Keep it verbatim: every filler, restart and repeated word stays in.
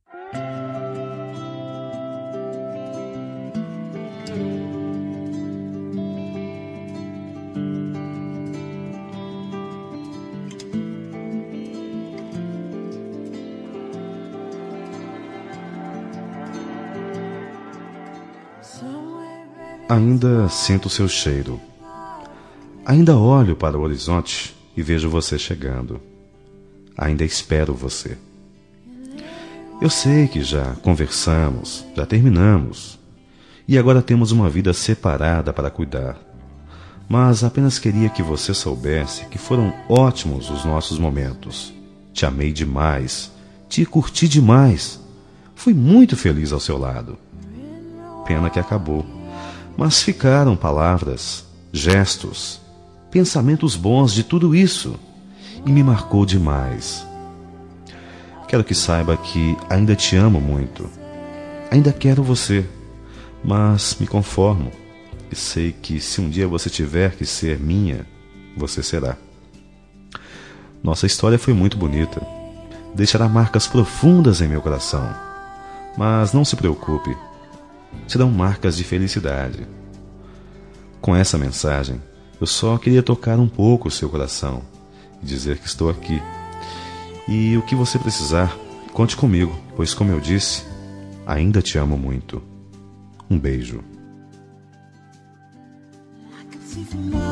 Ainda sinto seu cheiro. Ainda olho para o horizonte e vejo você chegando. Ainda espero você. Eu sei que já conversamos, já terminamos, e agora temos uma vida separada para cuidar. Mas apenas queria que você soubesse que foram ótimos os nossos momentos. Te amei demais, te curti demais. Fui muito feliz ao seu lado. Pena que acabou. Mas ficaram palavras, gestos, pensamentos bons de tudo isso, e me marcou demais. Quero que saiba que ainda te amo muito. Ainda quero você, mas me conformo e sei que se um dia você tiver que ser minha, você será. Nossa história foi muito bonita. Deixará marcas profundas em meu coração. Mas não se preocupe. Serão marcas de felicidade. Com essa mensagem, eu só queria tocar um pouco o seu coração e dizer que estou aqui. E o que você precisar, conte comigo, pois, como eu disse, ainda te amo muito. Um beijo.